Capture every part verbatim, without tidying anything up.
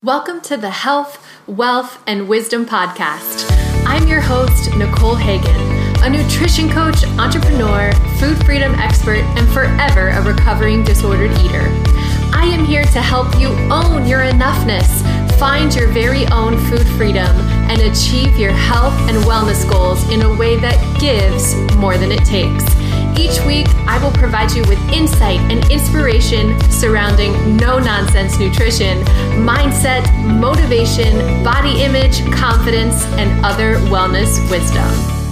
Welcome to the Health, Wealth, and Wisdom Podcast. I'm your host, Nicole Hagan, a nutrition coach, entrepreneur, food freedom expert, and forever a recovering disordered eater. I am here to help you own your enoughness, find your very own food freedom, and achieve your health and wellness goals in a way that gives more than it takes. Each week, I will provide you with insight and inspiration surrounding no-nonsense nutrition, mindset, motivation, body image, confidence, and other wellness wisdom.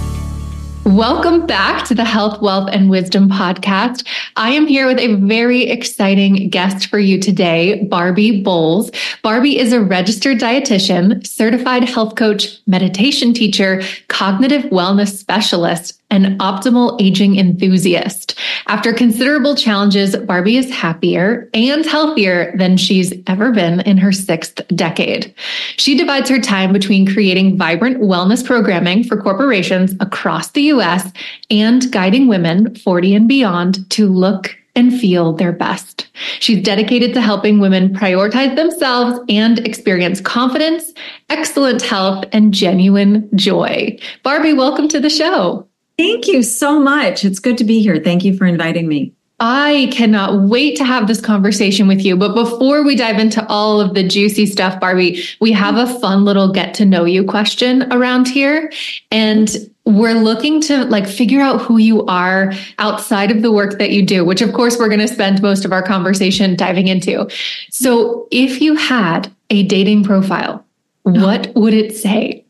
Welcome back to the Health, Wealth, and Wisdom Podcast. I am here with a very exciting guest for you today, Barbie Bowles. Barbie is a registered dietitian, certified health coach, meditation teacher, cognitive wellness specialist, and optimal aging enthusiast. After considerable challenges, Barbie is happier and healthier than she's ever been in her sixth decade. She divides her time between creating vibrant wellness programming for corporations across the U S and guiding women forty and beyond to look and feel their best. She's dedicated to helping women prioritize themselves and experience confidence, excellent health, and genuine joy. Barbie, welcome to the show. Thank you so much. It's good to be here. Thank you for inviting me. I cannot wait to have this conversation with you. But before we dive into all of the juicy stuff, Barbie, we have a fun little get to know you question around here. And we're looking to like figure out who you are outside of the work that you do, which of course we're going to spend most of our conversation diving into. So if you had a dating profile, what would it say?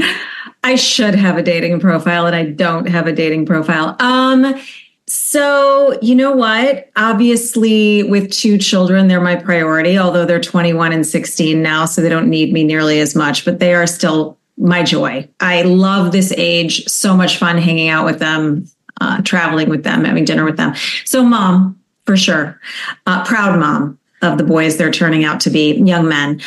I should have a dating profile and I don't have a dating profile. Um, so you know what? Obviously with two children, they're my priority, although they're twenty-one and sixteen now, so they don't need me nearly as much, but they are still my joy. I love this age. So much fun hanging out with them, uh, traveling with them, having dinner with them. So mom, for sure. Uh, proud mom of the boys they're turning out to be, young men.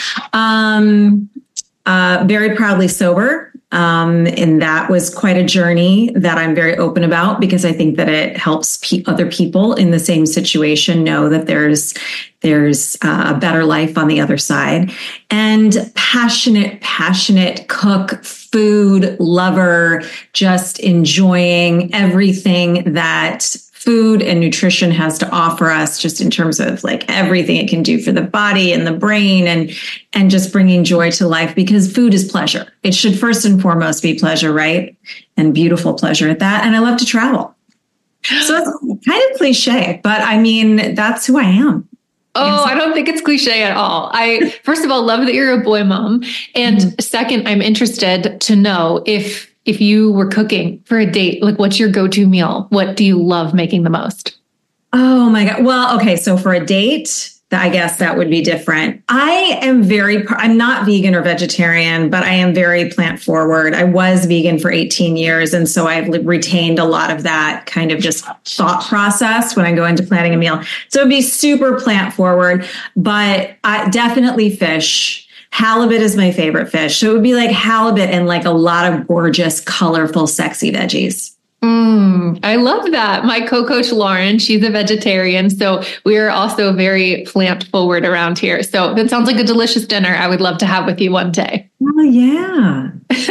Um, uh, very proudly sober. Um, and that was quite a journey that I'm very open about because I think that it helps pe- other people in the same situation know that there's there's uh, a better life on the other side. And passionate, passionate cook, food lover, just enjoying everything that food and nutrition has to offer us, just in terms of like everything it can do for the body and the brain, and and just bringing joy to life, because food is pleasure. It should first and foremost be pleasure, right? And beautiful pleasure at that. And I love to travel. So it's kind of cliche, but I mean, that's who I am. Oh, I don't think it's cliche at all. I, first of all, love that you're a boy mom. And mm-hmm. second, I'm interested to know if If you were cooking for a date, like what's your go-to meal? What do you love making the most? Oh my God. Well, okay. So for a date, I guess that would be different. I am very, I'm not vegan or vegetarian, but I am very plant forward. I was vegan for eighteen years. And so I've retained a lot of that kind of just thought process when I go into planning a meal. So it'd be super plant forward, but I, definitely fish. Halibut is my favorite fish. So it would be like halibut and like a lot of gorgeous, colorful, sexy veggies. Mm, I love that. My co-coach Lauren, she's a vegetarian. So we are also very plant forward around here. So that sounds like a delicious dinner I would love to have with you one day. Oh, yeah.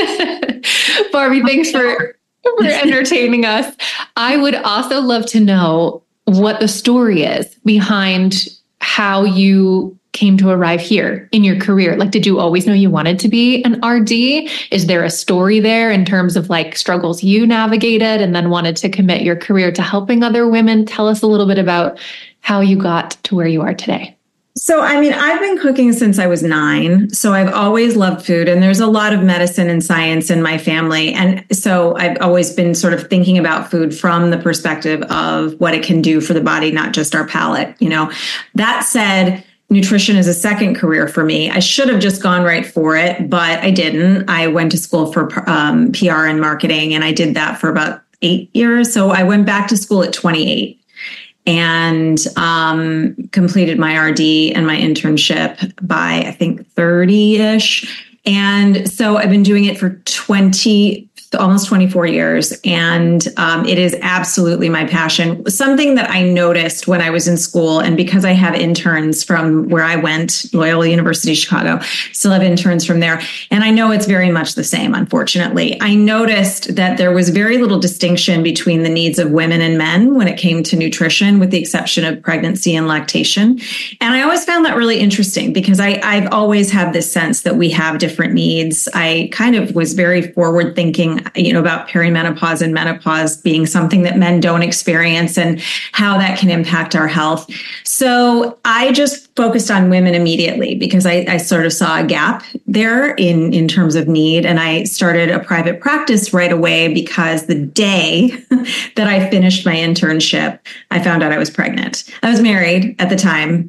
Barbie, thanks for, for entertaining us. I would also love to know what the story is behind how you came to arrive here in your career. Like, did you always know you wanted to be an R D? Is there a story there in terms of like struggles you navigated and then wanted to commit your career to helping other women? Tell us a little bit about how you got to where you are today. So, I mean, I've been cooking since I was nine. So I've always loved food, and there's a lot of medicine and science in my family. And so I've always been sort of thinking about food from the perspective of what it can do for the body, not just our palate. You know, that said, nutrition is a second career for me. I should have just gone right for it, but I didn't. I went to school for um, P R and marketing, and I did that for about eight years. So I went back to school at twenty-eight and um, completed my R D and my internship by, I think, thirty-ish. And so I've been doing it for twenty almost twenty-four years. And um, it is absolutely my passion. Something that I noticed when I was in school, and because I have interns from where I went, Loyola University, Chicago, still have interns from there. And I know it's very much the same, unfortunately. I noticed that there was very little distinction between the needs of women and men when it came to nutrition, with the exception of pregnancy and lactation. And I always found that really interesting because I, I've always had this sense that we have different needs. I kind of was very forward thinking, you know, about perimenopause and menopause being something that men don't experience and how that can impact our health. So I just focused on women immediately because I, I sort of saw a gap there in, in terms of need. And I started a private practice right away because the day that I finished my internship, I found out I was pregnant. I was married at the time.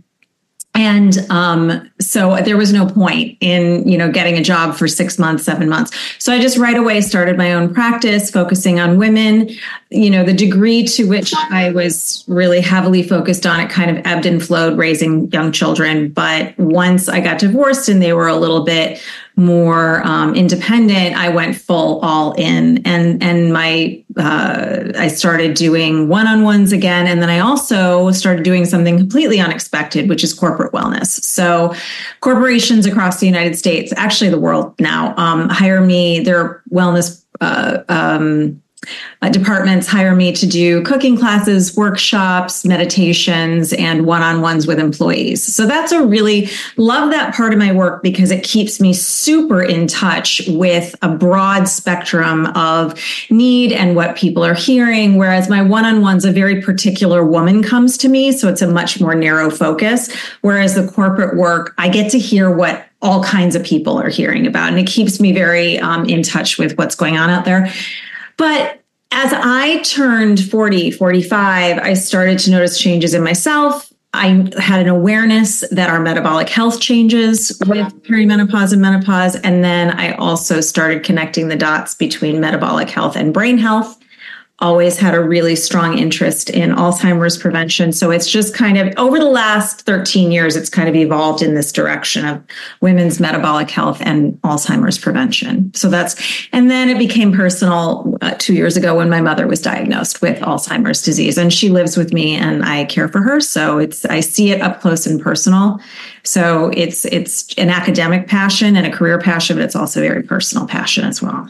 And um, so there was no point in, you know, getting a job for six months, seven months. So I just right away started my own practice, focusing on women. You know, the degree to which I was really heavily focused on it kind of ebbed and flowed raising young children. But once I got divorced and they were a little bit more um, independent, I went full all in, and and my uh, I started doing one-on-ones again, and then I also started doing something completely unexpected, which is corporate wellness. So, corporations across the United States, actually the world now, um, hire me. Their wellness uh, um, Uh, departments hire me to do cooking classes, workshops, meditations, and one-on-ones with employees. So that's a really love that part of my work because it keeps me super in touch with a broad spectrum of need and what people are hearing. Whereas my one-on-ones, a very particular woman comes to me. So it's a much more narrow focus. Whereas the corporate work, I get to hear what all kinds of people are hearing about. And it keeps me very um, in touch with what's going on out there. But as I turned forty, forty-five, I started to notice changes in myself. I had an awareness that our metabolic health changes with perimenopause and menopause. And then I also started connecting the dots between metabolic health and brain health. Always had a really strong interest in Alzheimer's prevention. So it's just kind of over the last thirteen years, it's kind of evolved in this direction of women's metabolic health and Alzheimer's prevention. So that's, and then it became personal uh, two years ago when my mother was diagnosed with Alzheimer's disease, and she lives with me and I care for her. So it's, I see it up close and personal. So it's, it's an academic passion and a career passion, but it's also a very personal passion as well.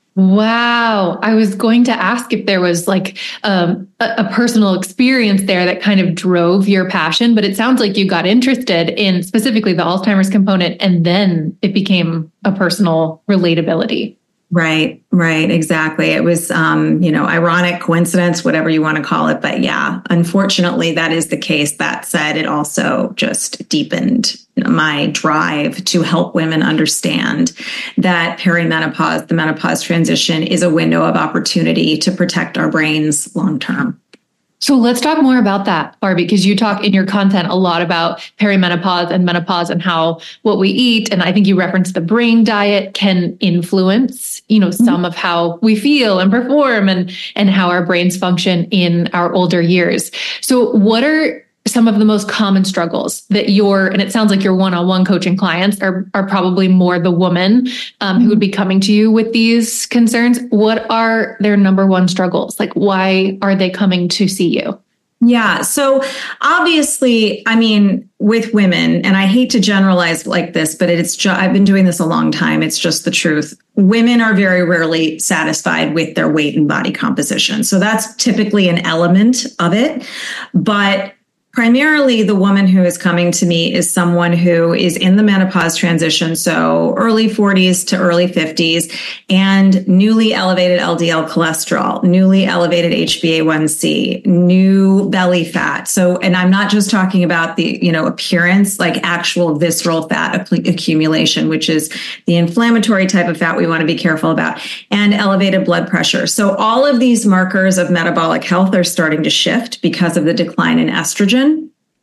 Wow. I was going to ask if there was like um, a, a personal experience there that kind of drove your passion, but it sounds like you got interested in specifically the Alzheimer's component, and then it became a personal relatability. Right, right, exactly. It was, um, you know, ironic coincidence, whatever you want to call it. But yeah, unfortunately, that is the case. That said, it also just deepened my drive to help women understand that perimenopause, the menopause transition, is a window of opportunity to protect our brains long term. So let's talk more about that, Barbie, because you talk in your content a lot about perimenopause and menopause and how what we eat, and I think you referenced the brain diet, can influence, you know, some mm-hmm. of how we feel and perform and, and how our brains function in our older years. So what are some of the most common struggles that your, and it sounds like your one-on-one coaching clients are, are probably more the woman um, mm-hmm. who would be coming to you with these concerns. What are their number one struggles? Like, why are they coming to see you? Yeah. So obviously, I mean, with women, and I hate to generalize like this, but it's just, I've been doing this a long time. It's just the truth. Women are very rarely satisfied with their weight and body composition. So that's typically an element of it. But primarily, the woman who is coming to me is someone who is in the menopause transition, so early forties to early fifties, and newly elevated L D L cholesterol, newly elevated H b A one c, new belly fat. So, and I'm not just talking about the, you know, appearance, like actual visceral fat accumulation, which is the inflammatory type of fat we want to be careful about, and elevated blood pressure. So all of these markers of metabolic health are starting to shift because of the decline in estrogen.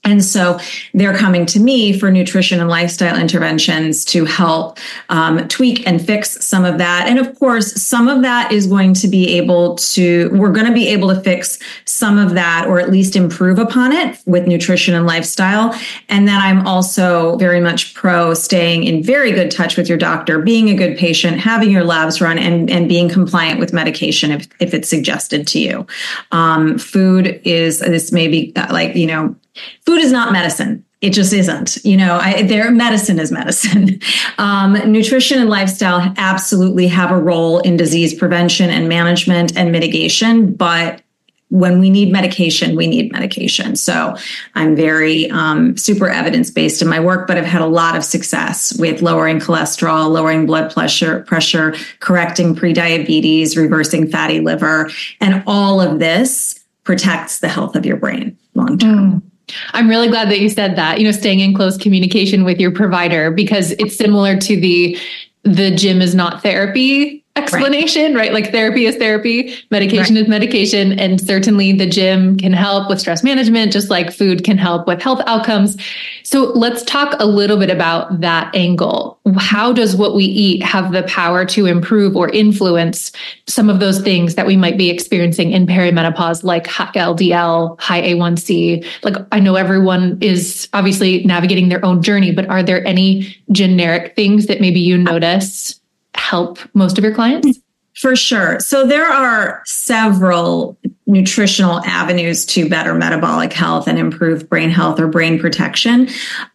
And so they're coming to me for nutrition and lifestyle interventions to help um, tweak and fix some of that. And of course, some of that is going to be able to, we're going to be able to fix some of that, or at least improve upon it with nutrition and lifestyle. And then I'm also very much pro staying in very good touch with your doctor, being a good patient, having your labs run, and, and being compliant with medication if, if it's suggested to you. Um, food is, this may be like, you know, food is not medicine. It just isn't. You know, I, their medicine is medicine. Um, nutrition and lifestyle absolutely have a role in disease prevention and management and mitigation. But when we need medication, we need medication. So I'm very um, super evidence-based in my work, but I've had a lot of success with lowering cholesterol, lowering blood pressure, pressure, correcting prediabetes, reversing fatty liver. And all of this protects the health of your brain long term. Mm. I'm really glad that you said that, you know, staying in close communication with your provider, because it's similar to the, the gym is not therapy explanation, right? right? Like therapy is therapy, medication right. is medication. And certainly the gym can help with stress management, just like food can help with health outcomes. So let's talk a little bit about that angle. How does what we eat have the power to improve or influence some of those things that we might be experiencing in perimenopause, like high L D L, high A one C? Like, I know everyone is obviously navigating their own journey, but are there any generic things that maybe you notice help most of your clients? For sure. So there are several nutritional avenues to better metabolic health and improved brain health or brain protection.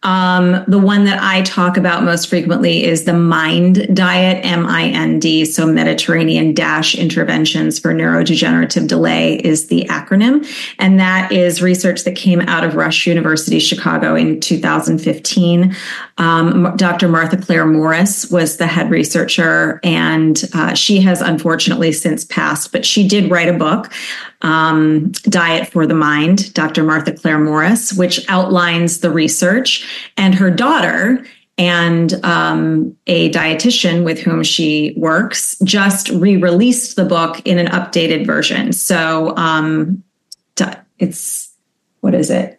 Um, the one that I talk about most frequently is the MIND diet, M I N D. So Mediterranean Dash Interventions for Neurodegenerative Delay is the acronym. And that is research that came out of Rush University, Chicago in two thousand fifteen. Um, Doctor Martha Claire Morris was the head researcher, and uh, she has unfortunately since passed, but she did write a book, um, Diet for the Mind, Doctor Martha Claire Morris, which outlines the research. And her daughter and um, a dietitian with whom she works just re-released the book in an updated version. So um, it's, what is it?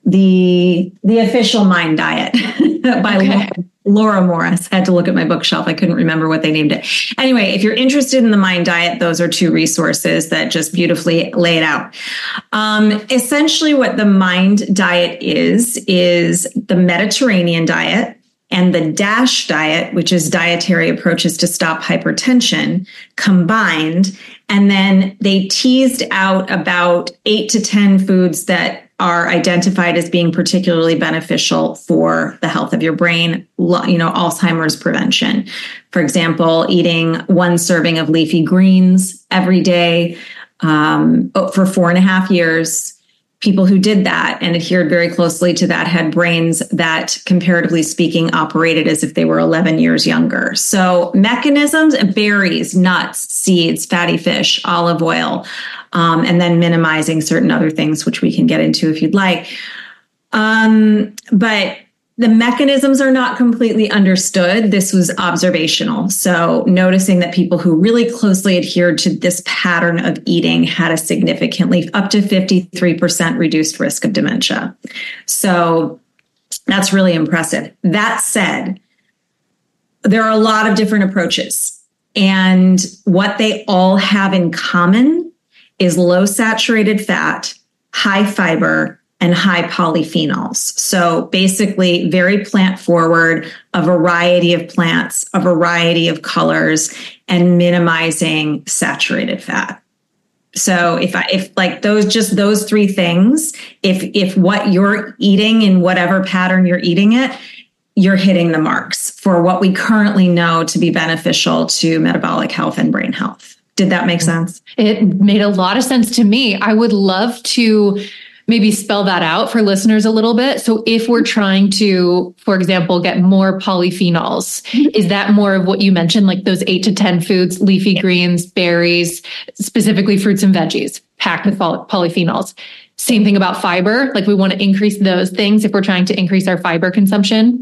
The the official Mind Diet by okay. Laura, Laura Morris. I had to look at my bookshelf. I couldn't remember what they named it. Anyway, if you're interested in the Mind Diet, those are two resources that just beautifully lay it out. Um, essentially, what the Mind Diet is, is the Mediterranean diet and the DASH diet, which is dietary approaches to stop hypertension, combined. And then they teased out about eight to ten foods that are identified as being particularly beneficial for the health of your brain, you know, Alzheimer's prevention. For example, eating one serving of leafy greens every day um, for four and a half years. People who did that and adhered very closely to that had brains that, comparatively speaking, operated as if they were eleven years younger. So mechanisms, berries, nuts, seeds, fatty fish, olive oil, um, and then minimizing certain other things, which we can get into if you'd like. Um, but the mechanisms are not completely understood. This was observational. So noticing that people who really closely adhered to this pattern of eating had a significantly up to fifty-three percent reduced risk of dementia. So that's really impressive. That said, there are a lot of different approaches. And what they all have in common is low saturated fat, high fiber, and high polyphenols. So basically very plant forward, a variety of plants, a variety of colors, and minimizing saturated fat. So if I, if like those, just those three things, if, if what you're eating in whatever pattern you're eating it, you're hitting the marks for what we currently know to be beneficial to metabolic health and brain health. Did that make sense? It made a lot of sense to me. I would love to maybe spell that out for listeners a little bit. So if we're trying to, for example, get more polyphenols, is that more of what you mentioned, like those eight to ten foods, leafy greens, berries, specifically fruits and veggies, packed with polyphenols? Same thing about fiber. Like we want to increase those things if we're trying to increase our fiber consumption.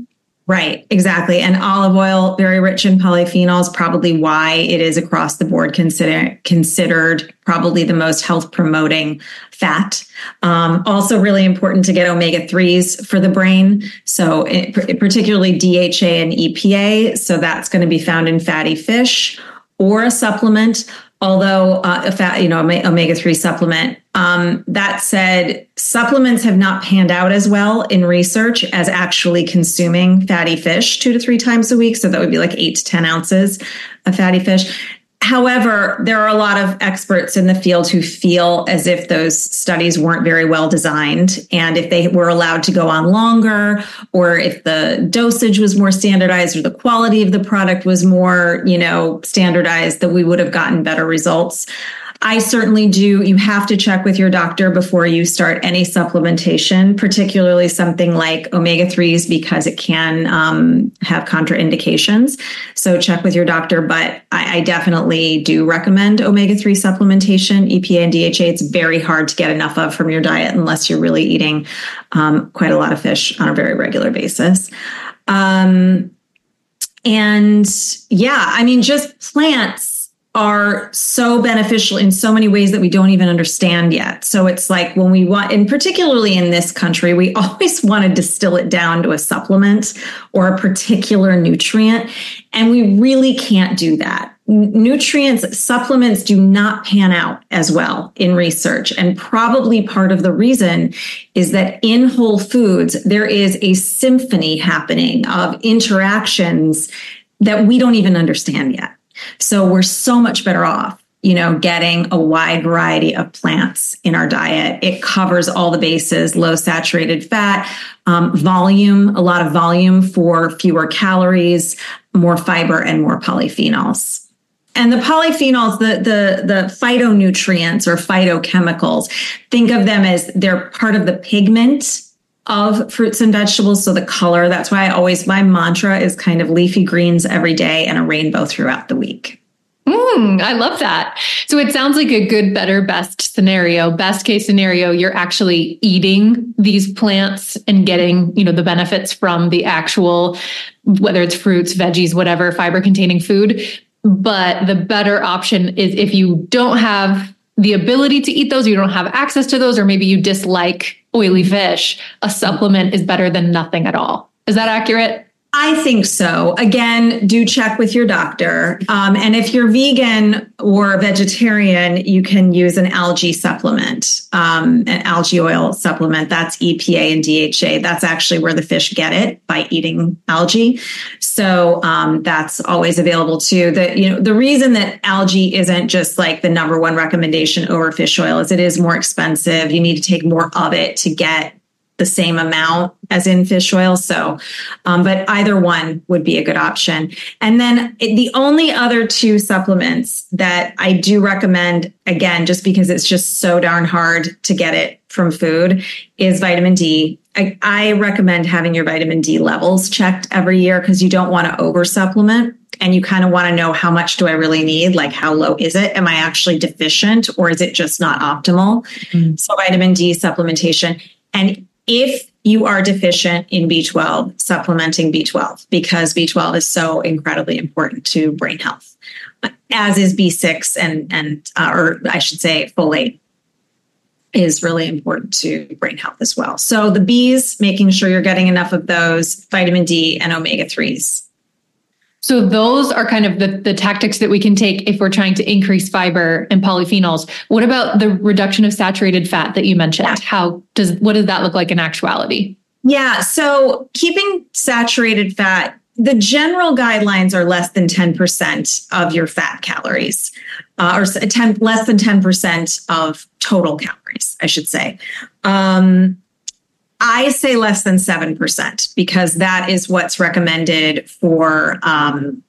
Right, exactly. And olive oil, very rich in polyphenols, probably why it is across the board consider, considered probably the most health promoting fat. Um, also really important to get omega threes for the brain. So it, particularly D H A and E P A. So that's going to be found in fatty fish or a supplement. Although uh, a fat, you know, omega three supplement. Um, that said, supplements have not panned out as well in research as actually consuming fatty fish two to three times a week. So that would be like eight to ten ounces of fatty fish. However, there are a lot of experts in the field who feel as if those studies weren't very well designed. And if they were allowed to go on longer, or if the dosage was more standardized or the quality of the product was more, you know, standardized, that we would have gotten better results. I certainly do. You have to check with your doctor before you start any supplementation, particularly something like omega threes, because it can um, have contraindications. So check with your doctor. But I, I definitely do recommend omega three supplementation, E P A and D H A. It's very hard to get enough of from your diet unless you're really eating um, quite a lot of fish on a very regular basis. Um, and yeah, I mean, just plants are so beneficial in so many ways that we don't even understand yet. So it's like when we want, and particularly in this country, we always want to distill it down to a supplement or a particular nutrient. And we really can't do that. Nutrients, supplements do not pan out as well in research. And probably part of the reason is that in whole foods, there is a symphony happening of interactions that we don't even understand yet. So we're so much better off, you know, getting a wide variety of plants in our diet. It covers all the bases, low saturated fat, um, volume, a lot of volume for fewer calories, more fiber, and more polyphenols. And the polyphenols, the, the, the phytonutrients or phytochemicals, think of them as they're part of the pigment of fruits and vegetables. So the color, that's why I always, my mantra is kind of leafy greens every day and a rainbow throughout the week. Mm, I love that. So it sounds like a good, better, best scenario. Best case scenario, you're actually eating these plants and getting, you know, the benefits from the actual, whether it's fruits, veggies, whatever, fiber containing food. But the better option is if you don't have the ability to eat those, you don't have access to those, or maybe you dislike oily fish, a supplement is better than nothing at all. Is that accurate? I think so. Again, do check with your doctor. Um, and if you're vegan or vegetarian, you can use an algae supplement, um, an algae oil supplement. That's E P A and D H A. That's actually where the fish get it, by eating algae. So um, that's always available too. The, you know, the reason that algae isn't just like the number one recommendation over fish oil is it is more expensive. You need to take more of it to get the same amount as in fish oil. So, um, but either one would be a good option. And then it, the only other two supplements that I do recommend, again, just because it's just so darn hard to get it from food, is vitamin D. I, I recommend having your vitamin D levels checked every year because you don't want to over supplement. And you kind of want to know, how much do I really need? Like, how low is it? Am I actually deficient, or is it just not optimal? Mm-hmm. So vitamin D supplementation. And if you are deficient in B twelve, supplementing B twelve, because B twelve is so incredibly important to brain health, as is B six and, and uh, or I should say folate is really important to brain health as well. So the B's, making sure you're getting enough of those, vitamin D and omega threes. So those are kind of the, the tactics that we can take if we're trying to increase fiber and polyphenols. What about the reduction of saturated fat that you mentioned? Yeah. How does, what does that look like in actuality? Yeah. So keeping saturated fat, the general guidelines are less than ten percent of your fat calories, uh, or ten, less than ten percent of total calories, I should say. Um, I say less than seven percent because that is what's recommended for um,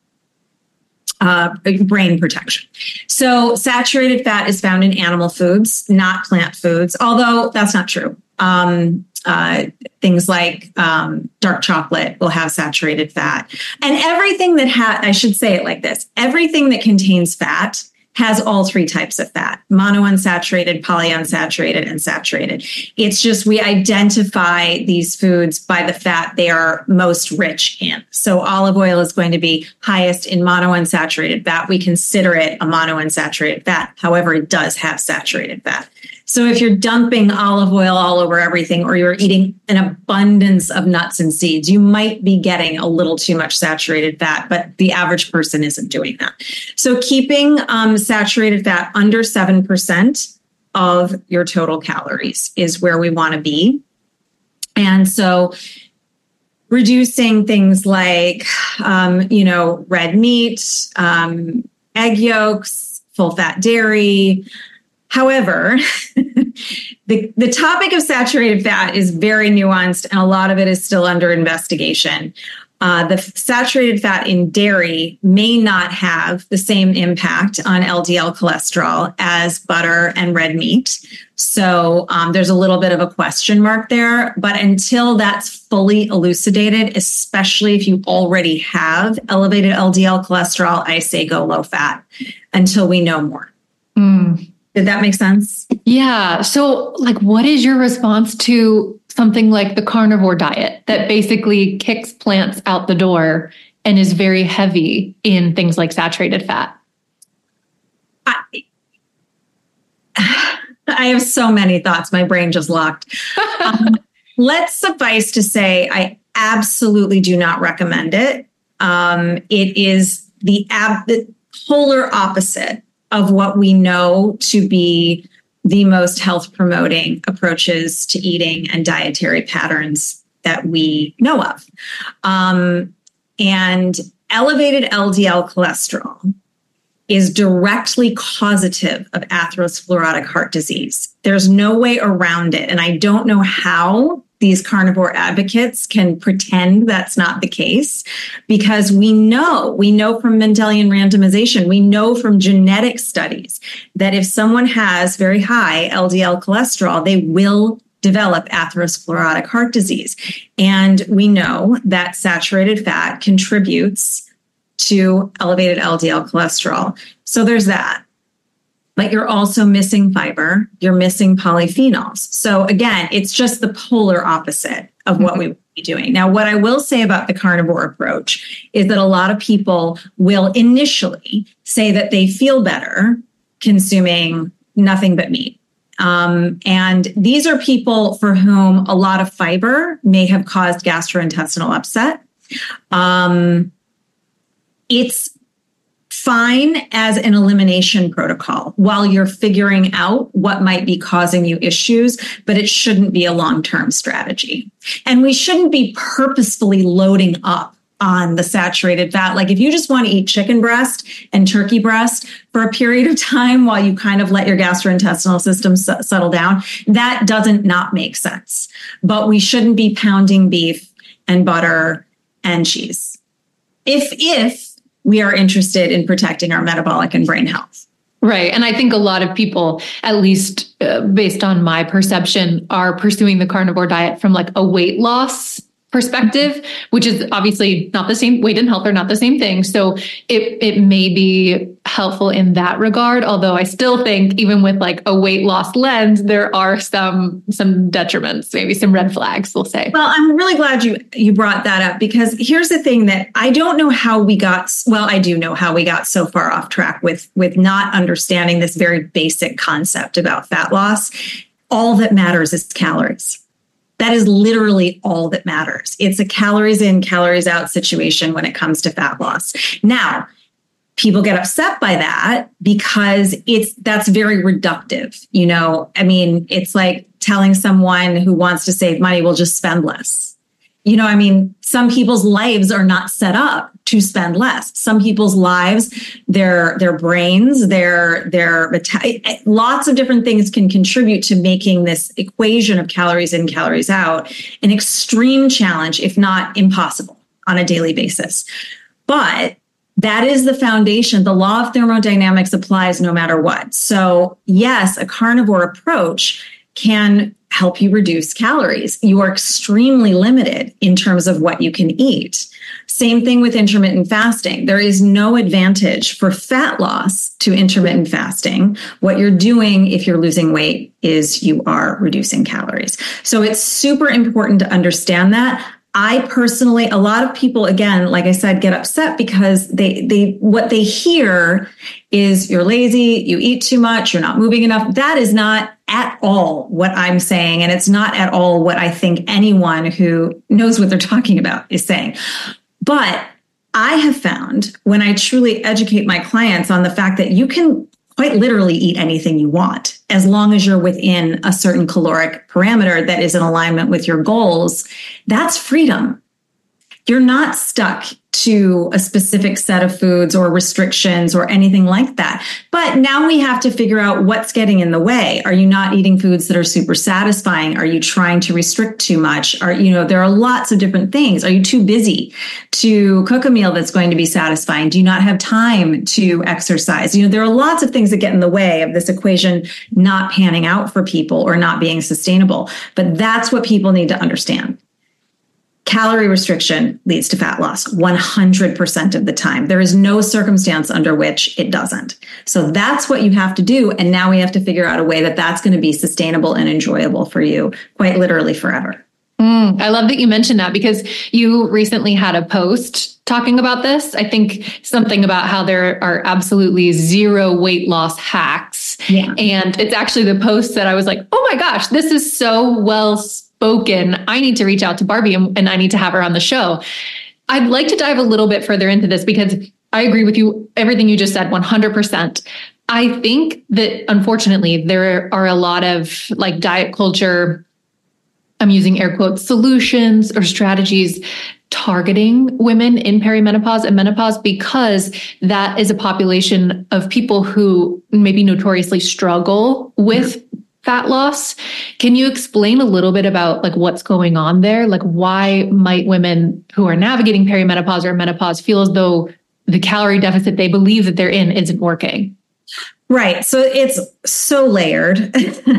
uh, brain protection. So saturated fat is found in animal foods, not plant foods, although that's not true. Um, uh, things like um, dark chocolate will have saturated fat. And everything that ha- I should say it like this, everything that contains fat has all three types of fat: monounsaturated, polyunsaturated, and saturated. It's just we identify these foods by the fat they are most rich in. So olive oil is going to be highest in monounsaturated fat. We consider it a monounsaturated fat. However, it does have saturated fat. So if you're dumping olive oil all over everything, or you're eating an abundance of nuts and seeds, you might be getting a little too much saturated fat, but the average person isn't doing that. So keeping um, saturated fat under seven percent of your total calories is where we want to be. And so reducing things like, um, you know, red meat, um, egg yolks, full fat dairy. However, the, the topic of saturated fat is very nuanced, and a lot of it is still under investigation. Uh, the f- saturated fat in dairy may not have the same impact on L D L cholesterol as butter and red meat. So um, there's a little bit of a question mark there. But until that's fully elucidated, especially if you already have elevated L D L cholesterol, I say go low fat until we know more. Mm. Did that make sense? Yeah. So, like, what is your response to something like the carnivore diet that basically kicks plants out the door and is very heavy in things like saturated fat? I, I have so many thoughts. My brain just locked. um, let's suffice to say, I absolutely do not recommend it. Um, it is the, ab- the polar opposite of what we know to be the most health promoting approaches to eating and dietary patterns that we know of. Um, and elevated L D L cholesterol is directly causative of atherosclerotic heart disease. There's no way around it. And I don't know how these carnivore advocates can pretend that's not the case, because we know, we know from Mendelian randomization, we know from genetic studies that if someone has very high L D L cholesterol, they will develop atherosclerotic heart disease. And we know that saturated fat contributes to elevated L D L cholesterol. So there's that. But you're also missing fiber, you're missing polyphenols. So again, it's just the polar opposite of what we would be doing. Now, what I will say about the carnivore approach is that a lot of people will initially say that they feel better consuming nothing but meat. Um, and these are people for whom a lot of fiber may have caused gastrointestinal upset. Um, it's fine as an elimination protocol while you're figuring out what might be causing you issues, but it shouldn't be a long-term strategy. And we shouldn't be purposefully loading up on the saturated fat. Like if you just want to eat chicken breast and turkey breast for a period of time while you kind of let your gastrointestinal system s- settle down, that doesn't not make sense. But we shouldn't be pounding beef and butter and cheese. If, if, we are interested in protecting our metabolic and brain health. Right. And I think a lot of people, at least uh, based on my perception, are pursuing the carnivore diet from like a weight loss perspective, which is obviously not the same. Weight and health are not the same thing. So it it may be helpful in that regard. Although I still think even with like a weight loss lens, there are some some detriments, maybe some red flags, we'll say. Well, I'm really glad you you brought that up, because here's the thing that I don't know how we got, well, I do know how we got so far off track with, with not understanding this very basic concept about fat loss. All that matters is calories. That is literally all that matters. It's a calories in, calories out situation when it comes to fat loss. Now, people get upset by that because it's that's very reductive. You know, I mean, it's like telling someone who wants to save money, will just spend less. You know, I mean, some people's lives are not set up to spend less. Some people's lives, their their brains, their their lots of different things can contribute to making this equation of calories in, calories out an extreme challenge, if not impossible, on a daily basis. But that is the foundation. The law of thermodynamics applies no matter what. So yes, a carnivore approach can help you reduce calories. You are extremely limited in terms of what you can eat. Same thing with intermittent fasting. There is no advantage for fat loss to intermittent fasting. What you're doing if you're losing weight is you are reducing calories. So it's super important to understand that. I personally, a lot of people, again, like I said, get upset because they, they, what they hear is you're lazy, you eat too much, you're not moving enough. That is not at all what I'm saying. And it's not at all what I think anyone who knows what they're talking about is saying. But I have found when I truly educate my clients on the fact that you can quite literally eat anything you want, as long as you're within a certain caloric parameter that is in alignment with your goals, that's freedom. You're not stuck to a specific set of foods or restrictions or anything like that. But now we have to figure out what's getting in the way. Are you not eating foods that are super satisfying? Are you trying to restrict too much? Are, you know, there are lots of different things. Are you too busy to cook a meal that's going to be satisfying? Do you not have time to exercise? You know, there are lots of things that get in the way of this equation not panning out for people or not being sustainable. But that's what people need to understand. Calorie restriction leads to fat loss one hundred percent of the time. There is no circumstance under which it doesn't. So that's what you have to do. And now we have to figure out a way that that's going to be sustainable and enjoyable for you, quite literally forever. Mm, I love that you mentioned that because you recently had a post talking about this. I think something about how there are absolutely zero weight loss hacks. Yeah. And it's actually the post that I was like, oh my gosh, this is so well spoken. I need to reach out to Barbie and, and I need to have her on the show. I'd like to dive a little bit further into this because I agree with you, everything you just said, one hundred percent. I think that unfortunately, there are a lot of like diet culture, I'm using air quotes, solutions or strategies targeting women in perimenopause and menopause because that is a population of people who maybe notoriously struggle with yeah. fat loss. Can you explain a little bit about like what's going on there? Like why might women who are navigating perimenopause or menopause feel as though the calorie deficit they believe that they're in isn't working? Right. So it's so layered.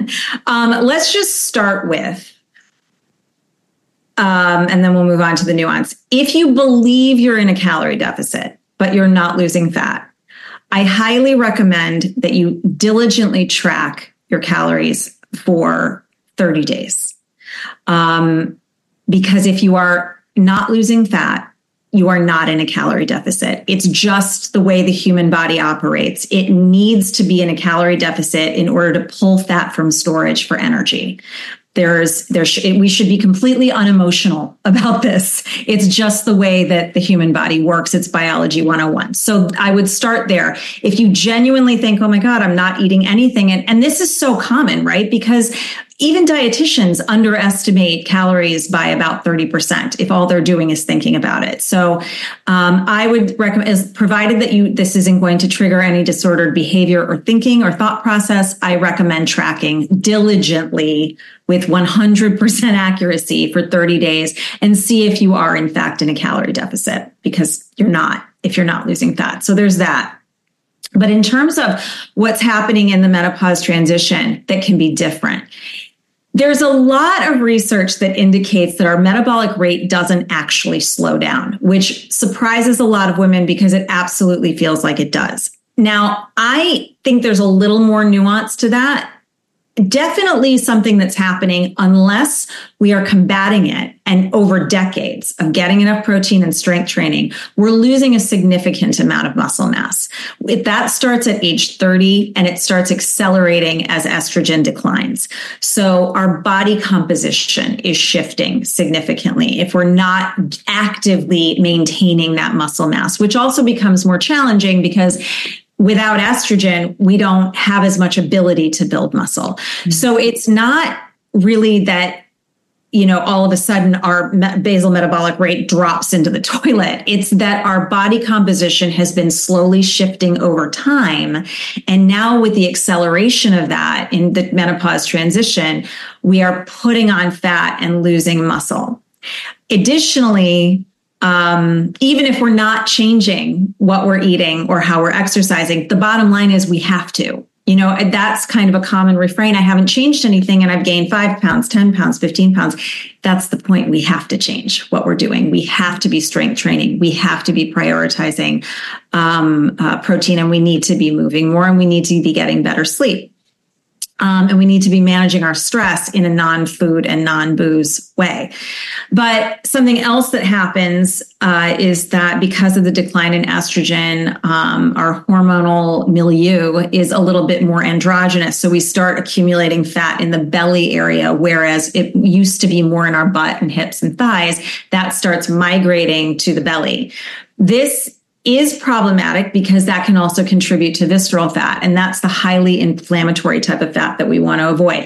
um, let's just start with Um, and then we'll move on to the nuance. If you believe you're in a calorie deficit, but you're not losing fat, I highly recommend that you diligently track your calories for thirty days. Um, because if you are not losing fat, you are not in a calorie deficit. It's just the way the human body operates. It needs to be in a calorie deficit in order to pull fat from storage for energy. There's, there sh- we should be completely unemotional about this. It's just the way that the human body works. It's biology one oh one. So I would start there. If you genuinely think, oh my God, I'm not eating anything. And, and this is so common, right? Because even dietitians underestimate calories by about thirty percent if all they're doing is thinking about it. So um, I would recommend, as provided that you this isn't going to trigger any disordered behavior or thinking or thought process, I recommend tracking diligently with one hundred percent accuracy for thirty days and see if you are in fact in a calorie deficit, because you're not if you're not losing fat. So there's that. But in terms of what's happening in the menopause transition that can be different, there's a lot of research that indicates that our metabolic rate doesn't actually slow down, which surprises a lot of women because it absolutely feels like it does. Now, I think there's a little more nuance to that. Definitely something that's happening unless we are combating it. And over decades of getting enough protein and strength training, we're losing a significant amount of muscle mass. If that starts at age thirty and it starts accelerating as estrogen declines. So our body composition is shifting significantly if we're not actively maintaining that muscle mass, which also becomes more challenging because without estrogen, we don't have as much ability to build muscle. Mm-hmm. So it's not really that, you know, all of a sudden our basal metabolic rate drops into the toilet. It's that our body composition has been slowly shifting over time. And now with the acceleration of that in the menopause transition, we are putting on fat and losing muscle. Additionally, Um, even if we're not changing what we're eating or how we're exercising, the bottom line is we have to. You know, that's kind of a common refrain. I haven't changed anything and I've gained five pounds, ten pounds, fifteen pounds. That's the point. We have to change what we're doing. We have to be strength training. We have to be prioritizing um, uh, protein, and we need to be moving more, and we need to be getting better sleep. Um, and we need to be managing our stress in a non-food and non-booze way. But something else that happens uh, is that because of the decline in estrogen, um, our hormonal milieu is a little bit more androgynous. So we start accumulating fat in the belly area, whereas it used to be more in our butt and hips and thighs. That starts migrating to the belly. This is problematic because that can also contribute to visceral fat. And that's the highly inflammatory type of fat that we want to avoid.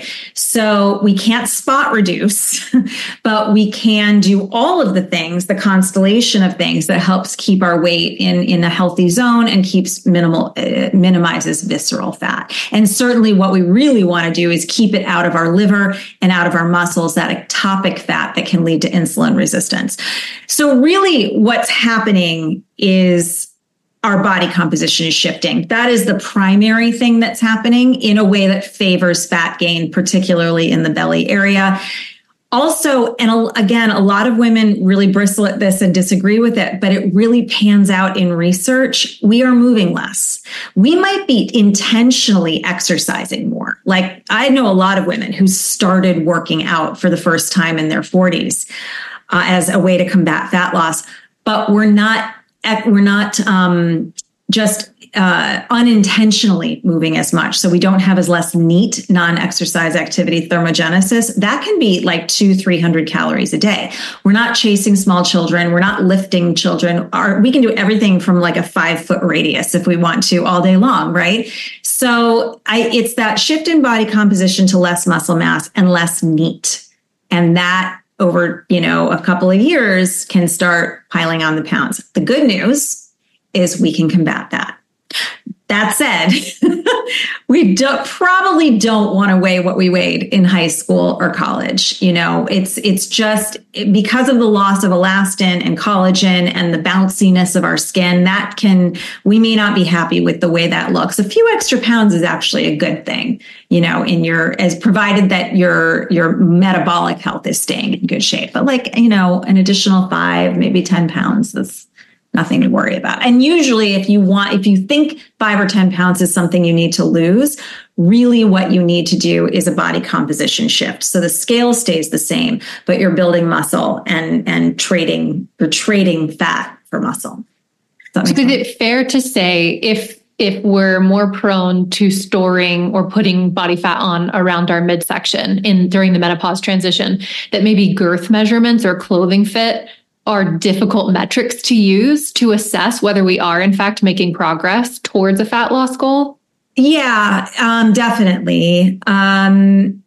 So we can't spot reduce, but we can do all of the things, the constellation of things that helps keep our weight in, in a healthy zone and keeps minimal, uh, minimizes visceral fat. And certainly what we really want to do is keep it out of our liver and out of our muscles, that ectopic fat that can lead to insulin resistance. So really what's happening is our body composition is shifting. That is the primary thing that's happening in a way that favors fat gain, particularly in the belly area. Also, and again, a lot of women really bristle at this and disagree with it, but it really pans out in research. We are moving less. We might be intentionally exercising more. Like I know a lot of women who started working out for the first time in their forties uh, as a way to combat fat loss, but we're not We're not um, just uh, unintentionally moving as much. So we don't have as less NEAT, non-exercise activity thermogenesis. That can be like two, three hundred calories a day. We're not chasing small children. We're not lifting children. Our, we can do everything from like a five foot radius if we want to all day long, right? So I, it's that shift in body composition to less muscle mass and less NEAT. And that over, you know, a couple of years can start piling on the pounds. The good news is we can combat that. That said, we do, probably don't want to weigh what we weighed in high school or college. You know, it's it's just because of the loss of elastin and collagen and the bounciness of our skin, that can, we may not be happy with the way that looks. A few extra pounds is actually a good thing, you know, in your, as provided that your, your metabolic health is staying in good shape. But like, you know, an additional five, maybe ten pounds, that's nothing to worry about. And usually if you want, if you think five or ten pounds is something you need to lose, really what you need to do is a body composition shift. So the scale stays the same, but you're building muscle and, and trading, you're trading fat for muscle. So is it fair to say if, if we're more prone to storing or putting body fat on around our midsection in during the menopause transition, that maybe girth measurements or clothing fit are difficult metrics to use to assess whether we are in fact making progress towards a fat loss goal? Yeah, um, definitely. Um,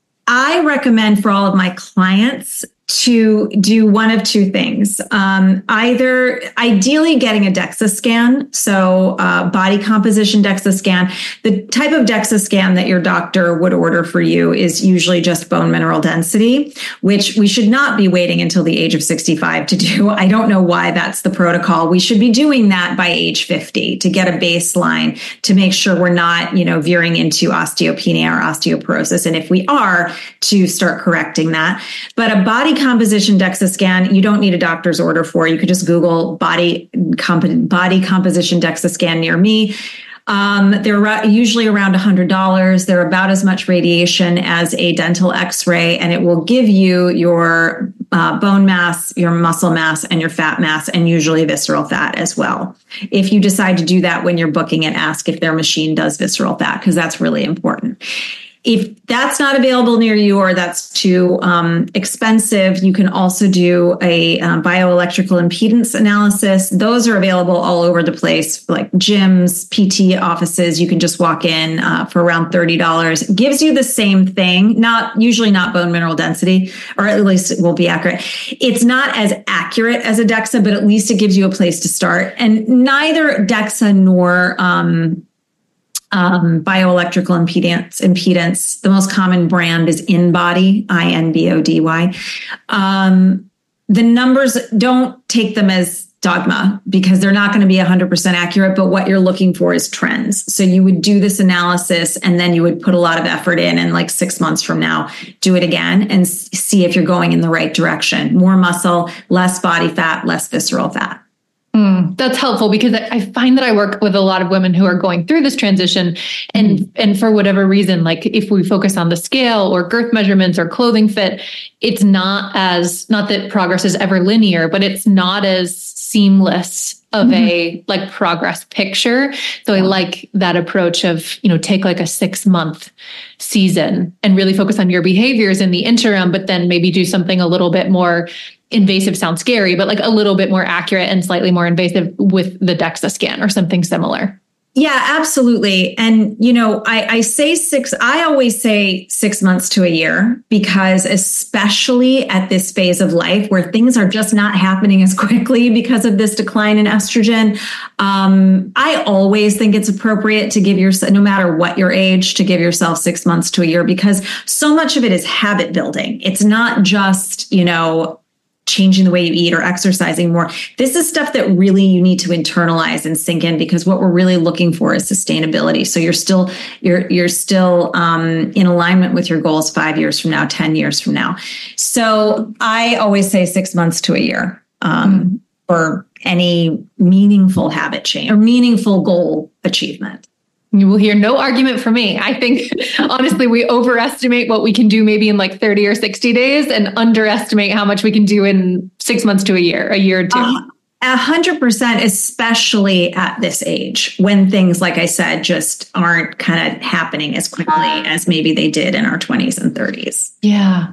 I recommend for all of my clients to do one of two things. Um, either ideally getting a DEXA scan, so uh, body composition DEXA scan. The type of DEXA scan that your doctor would order for you is usually just bone mineral density, which we should not be waiting until the age of sixty-five to do. I don't know why that's the protocol. We should be doing that by age fifty to get a baseline to make sure we're not, you know, veering into osteopenia or osteoporosis. And if we are, to start correcting that. But a body composition DEXA scan, you don't need a doctor's order for. You could just Google body comp- body composition DEXA scan near me. Um, they're usually around one hundred dollars. They're about as much radiation as a dental x-ray, and it will give you your uh, bone mass, your muscle mass, and your fat mass, and usually visceral fat as well. If you decide to do that when you're booking it, ask if their machine does visceral fat, because that's really important. If that's not available near you or that's too um, expensive, you can also do a um, bioelectrical impedance analysis. Those are available all over the place, like gyms, P T offices. You can just walk in uh, for around thirty dollars. It gives you the same thing, not usually not bone mineral density, or at least it will be accurate. It's not as accurate as a DEXA, but at least it gives you a place to start. And neither DEXA nor um, Um, bioelectrical impedance, impedance. The most common brand is InBody, I N B O D Y. Um, the numbers, don't take them as dogma because they're not going to be one hundred percent accurate, but what you're looking for is trends. So you would do this analysis and then you would put a lot of effort in, and like six months from now, do it again and see if you're going in the right direction. More muscle, less body fat, less visceral fat. Mm, that's helpful because I find that I work with a lot of women who are going through this transition, and mm-hmm. and for whatever reason, like if we focus on the scale or girth measurements or clothing fit, it's not as, not that progress is ever linear, but it's not as seamless of mm-hmm. a like progress picture. So I like that approach of, you know, take like a six month season and really focus on your behaviors in the interim, but then maybe do something a little bit more invasive. Sounds scary, but like a little bit more accurate and slightly more invasive with the DEXA scan or something similar. Yeah, absolutely. And, you know, I, I say six, I always say six months to a year, because especially at this phase of life where things are just not happening as quickly because of this decline in estrogen, um, I always think it's appropriate to give yourself, no matter what your age, to give yourself six months to a year, because so much of it is habit building. It's not just, you know, changing the way you eat or exercising more. This is stuff that really you need to internalize and sink in, because what we're really looking for is sustainability. So you're still you're you're still um, in alignment with your goals five years from now, ten years from now. So I always say six months to a year um, mm-hmm. for any meaningful habit change or meaningful goal achievement. You will hear no argument from me. I think, honestly, we overestimate what we can do maybe in like thirty or sixty days and underestimate how much we can do in six months to a year, a year or two. Uh, A hundred percent, especially at this age when things, like I said, just aren't kind of happening as quickly as maybe they did in our twenties and thirties. Yeah.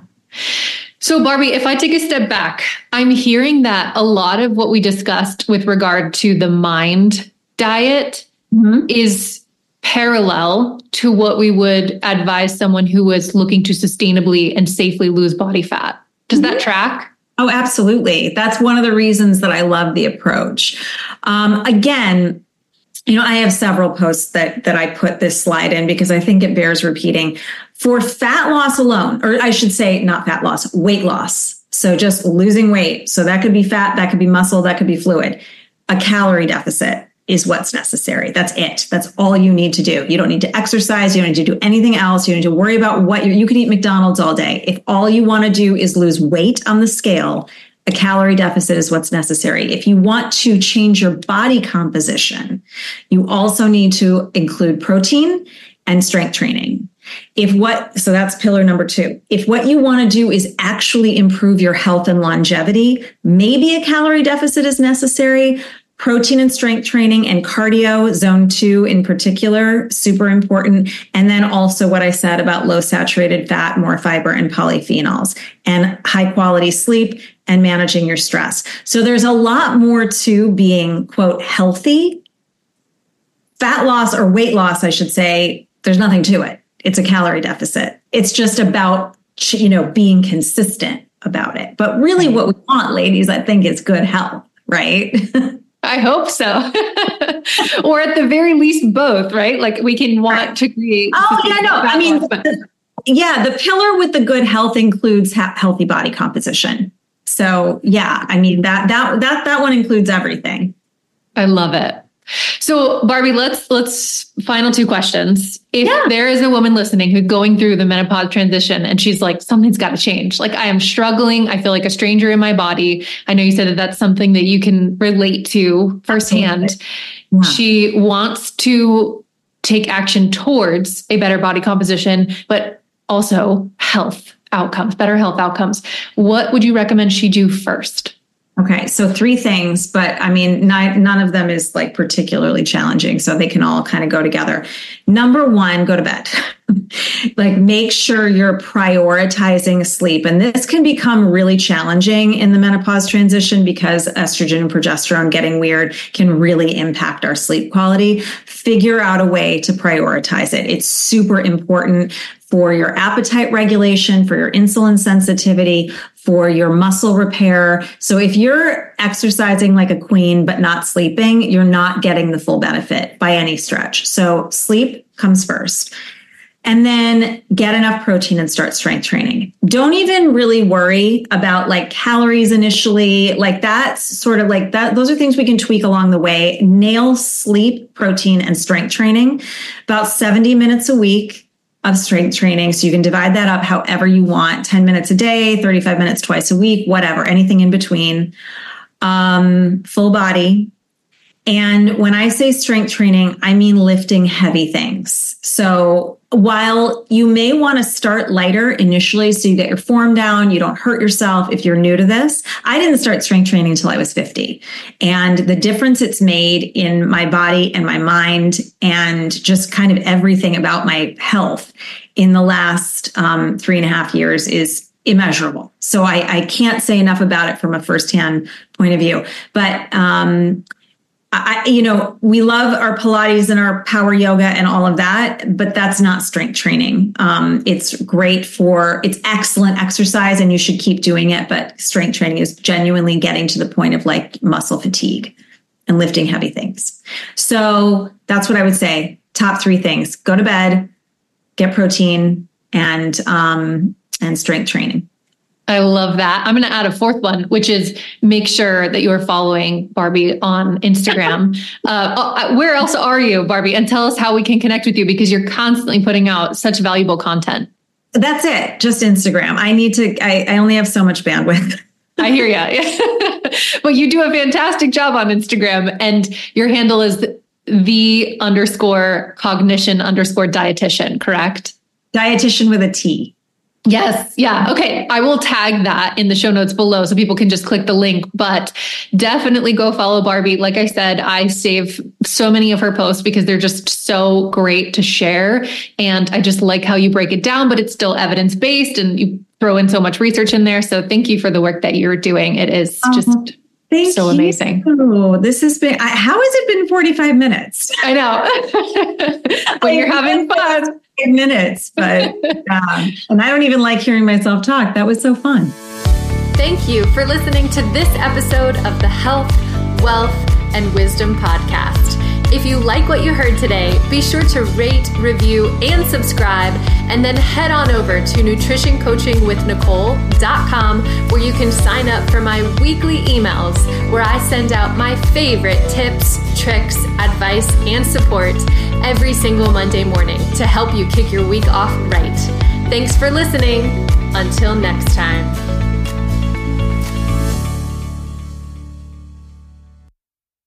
So Barbie, if I take a step back, I'm hearing that a lot of what we discussed with regard to the mind diet mm-hmm. is parallel to what we would advise someone who was looking to sustainably and safely lose body fat. Does mm-hmm. that track? Oh, absolutely. That's one of the reasons that I love the approach. Um, again, you know, I have several posts that that I put this slide in because I think it bears repeating. For fat loss alone, or I should say not fat loss, weight loss. So just losing weight. So that could be fat, that could be muscle, that could be fluid. A calorie deficit is what's necessary. That's it. That's all you need to do. You don't need to exercise. You don't need to do anything else. You don't need to worry about what you you could eat McDonald's all day. If all you want to do is lose weight on the scale, a calorie deficit is what's necessary. If you want to change your body composition, you also need to include protein and strength training. If what, so that's pillar number two. If what you want to do is actually improve your health and longevity, maybe a calorie deficit is necessary. Protein and strength training and cardio, zone two in particular, super important. And then also what I said about low saturated fat, more fiber and polyphenols, and high quality sleep and managing your stress. So there's a lot more to being, quote, healthy. Fat loss or weight loss, I should say, there's nothing to it. It's a calorie deficit. It's just about, you know, being consistent about it. But really what we want, ladies, I think is good health, right? I hope so. Or at the very least, both, right? Like we can want right. to create. Oh, yeah, no. I mean, the, yeah, the pillar with the good health includes ha- healthy body composition. So yeah, I mean, that, that, that, that one includes everything. I love it. So Barbie, let's, let's final two questions. If yeah. there is a woman listening who's going through the menopause transition and she's like, something's got to change. Like I am struggling. I feel like a stranger in my body. I know you said that that's something that you can relate to firsthand. Yeah. She wants to take action towards a better body composition, but also health outcomes, better health outcomes. What would you recommend she do first? Okay, so three things, but I mean, none, none of them is like particularly challenging, so they can all kind of go together. Number one, go to bed. Like make sure you're prioritizing sleep. And this can become really challenging in the menopause transition because estrogen and progesterone getting weird can really impact our sleep quality. Figure out a way to prioritize it. It's super important for your appetite regulation, for your insulin sensitivity, for your muscle repair. So if you're exercising like a queen, but not sleeping, you're not getting the full benefit by any stretch. So sleep comes first. And then get enough protein and start strength training. Don't even really worry about like calories initially. Like that's sort of like that. Those are things we can tweak along the way. Nail sleep, protein, and strength training. About seventy minutes a week of strength training. So you can divide that up however you want. ten minutes a day, thirty-five minutes twice a week, whatever, anything in between. Um, full body. And when I say strength training, I mean lifting heavy things. So while you may want to start lighter initially, so you get your form down, you don't hurt yourself if you're new to this. I didn't start strength training until I was fifty. And the difference it's made in my body and my mind and just kind of everything about my health in the last um, three and a half years is immeasurable. So I, I can't say enough about it from a firsthand point of view. But um I, you know, we love our Pilates and our power yoga and all of that, but that's not strength training. Um, it's great for, it's excellent exercise and you should keep doing it. But strength training is genuinely getting to the point of like muscle fatigue and lifting heavy things. So that's what I would say. Top three things: go to bed, get protein, and, um, and strength training. I love that. I'm going to add a fourth one, which is make sure that you are following Barbie on Instagram. uh, where else are you, Barbie? And tell us how we can connect with you, because you're constantly putting out such valuable content. That's it. Just Instagram. I need to, I, I only have so much bandwidth. I hear you. But you do a fantastic job on Instagram, and your handle is the, the underscore cognition underscore dietitian, correct? Dietitian with a T. Yes. Yeah. Okay. I will tag that in the show notes below so people can just click the link, but definitely go follow Barbie. Like I said, I save so many of her posts because they're just so great to share. And I just like how you break it down, but it's still evidence-based and you throw in so much research in there. So thank you for the work that you're doing. It is just uh-huh. Thank so you. amazing. This has been, I, how has it been forty-five minutes? I know. When you're having fun. Minutes, but yeah. And I don't even like hearing myself talk. That was so fun. Thank you for listening to this episode of the Health, Wealth, and Wisdom Podcast. If you like what you heard today, be sure to rate, review, and subscribe, and then head on over to nutrition coaching with nicole dot com, where you can sign up for my weekly emails where I send out my favorite tips, tricks, advice, and support every single Monday morning to help you kick your week off right. Thanks for listening. Until next time.